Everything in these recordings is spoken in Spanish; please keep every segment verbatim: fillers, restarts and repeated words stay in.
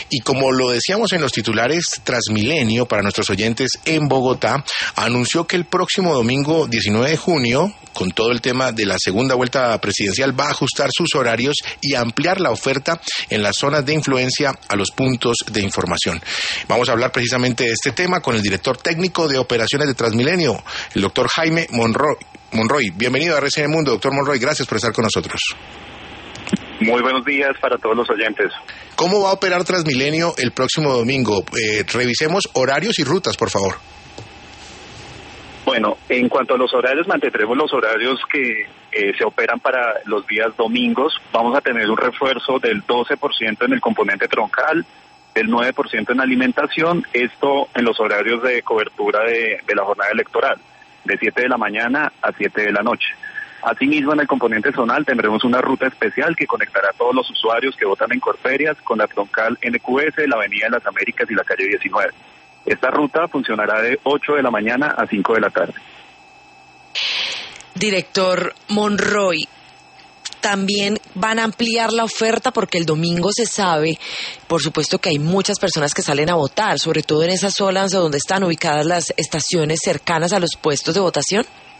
Y como lo decíamos en los titulares, Transmilenio, para nuestros oyentes en Bogotá, anunció que el próximo domingo diecinueve de junio, con todo el tema de la segunda vuelta presidencial, va a ajustar sus horarios y ampliar la oferta en las zonas de influencia a los puntos de información. Vamos a hablar precisamente de este tema con el director técnico de operaciones de Transmilenio, el doctor Jaime Monroy. Monroy, bienvenido a R C N Mundo, doctor Monroy, gracias por estar con nosotros. Muy buenos días para todos los oyentes. ¿Cómo va a operar Transmilenio el próximo domingo? Eh, revisemos horarios y rutas, por favor. Bueno, en cuanto a los horarios, mantendremos los horarios que eh, se operan para los días domingos. Vamos a tener un refuerzo del doce por ciento en el componente troncal, del nueve por ciento en alimentación, esto en los horarios de cobertura de, de la jornada electoral, de siete de la mañana a siete de la noche. Asimismo, en el componente zonal tendremos una ruta especial que conectará a todos los usuarios que votan en Corferias con la troncal N Q S, la Avenida de las Américas y la calle diecinueve. Esta ruta funcionará de ocho de la mañana a cinco de la tarde. Director Monroy, también van a ampliar la oferta porque el domingo se sabe, por supuesto, que hay muchas personas que salen a votar, sobre todo en esas zonas donde están ubicadas las estaciones cercanas a los puestos de votación.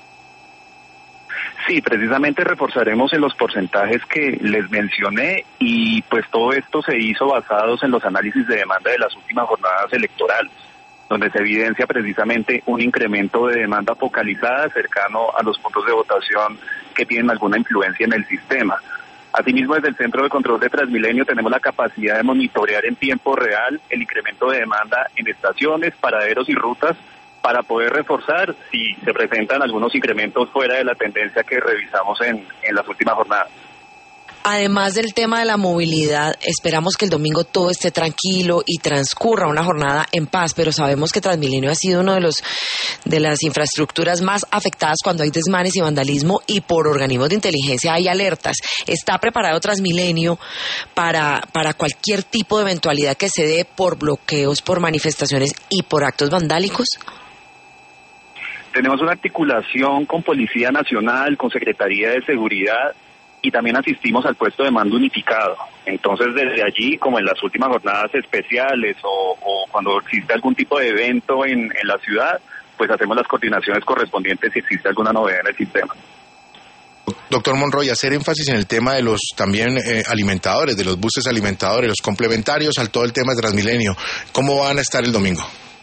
Sí, precisamente reforzaremos en los porcentajes que les mencioné y pues todo esto se hizo basados en los análisis de demanda de las últimas jornadas electorales, donde se evidencia precisamente un incremento de demanda focalizada cercano a los puntos de votación que tienen alguna influencia en el sistema. Asimismo, desde el Centro de Control de Transmilenio tenemos la capacidad de monitorear en tiempo real el incremento de demanda en estaciones, paraderos y rutas, para poder reforzar si se presentan algunos incrementos fuera de la tendencia que revisamos en, en las últimas jornadas. Además del tema de la movilidad, esperamos que el domingo todo esté tranquilo y transcurra una jornada en paz, pero sabemos que Transmilenio ha sido uno de los de las infraestructuras más afectadas cuando hay desmanes y vandalismo, y por organismos de inteligencia hay alertas. ¿Está preparado Transmilenio para, para cualquier tipo de eventualidad que se dé por bloqueos, por manifestaciones y por actos vandálicos? Tenemos una articulación con Policía Nacional, con Secretaría de Seguridad, y también asistimos al puesto de mando unificado. Entonces, desde allí, como en las últimas jornadas especiales o, o cuando existe algún tipo de evento en, en la ciudad, pues hacemos las coordinaciones correspondientes si existe alguna novedad en el sistema. Doctor Monroy, hacer énfasis en el tema de los también eh, alimentadores, de los buses alimentadores, los complementarios al todo el tema de Transmilenio. ¿Cómo van a estar el domingo?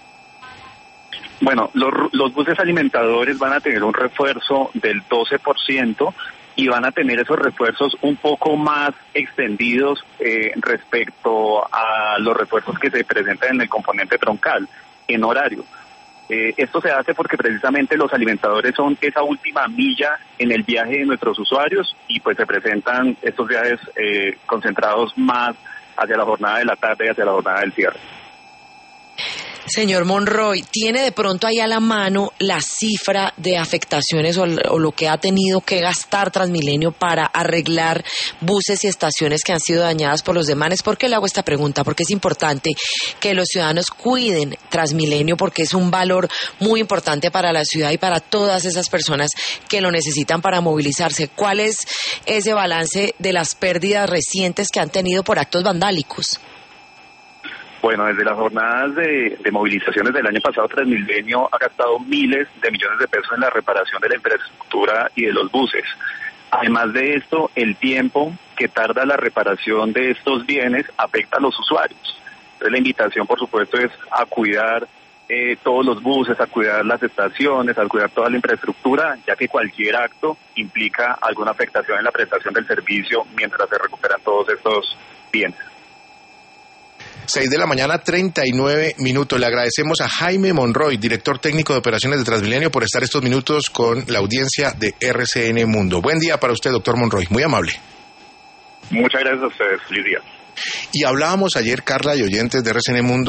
Bueno, los, los buses alimentadores van a tener un refuerzo del doce por ciento y van a tener esos refuerzos un poco más extendidos eh, respecto a los refuerzos que se presentan en el componente troncal, en horario. Eh, esto se hace porque precisamente los alimentadores son esa última milla en el viaje de nuestros usuarios y pues se presentan estos viajes eh, concentrados más hacia la jornada de la tarde y hacia la jornada del cierre. Señor Monroy, ¿tiene de pronto ahí a la mano la cifra de afectaciones o, o lo que ha tenido que gastar Transmilenio para arreglar buses y estaciones que han sido dañadas por los desmanes? ¿Por qué le hago esta pregunta? Porque es importante que los ciudadanos cuiden Transmilenio, porque es un valor muy importante para la ciudad y para todas esas personas que lo necesitan para movilizarse. ¿Cuál es ese balance de las pérdidas recientes que han tenido por actos vandálicos? Bueno, desde las jornadas de, de movilizaciones del año pasado, Transmilenio ha gastado miles de millones de pesos en la reparación de la infraestructura y de los buses. Además de esto, el tiempo que tarda la reparación de estos bienes afecta a los usuarios. Entonces, la invitación, por supuesto, es a cuidar eh, todos los buses, a cuidar las estaciones, a cuidar toda la infraestructura, ya que cualquier acto implica alguna afectación en la prestación del servicio mientras se recuperan todos estos bienes. seis de la mañana, treinta y nueve minutos. Le agradecemos a Jaime Monroy, director técnico de operaciones de Transmilenio, por estar estos minutos con la audiencia de R C N Mundo. Buen día para usted, doctor Monroy. Muy amable. Muchas gracias a ustedes. Feliz día. Y hablábamos ayer, Carla y oyentes de R C N Mundo,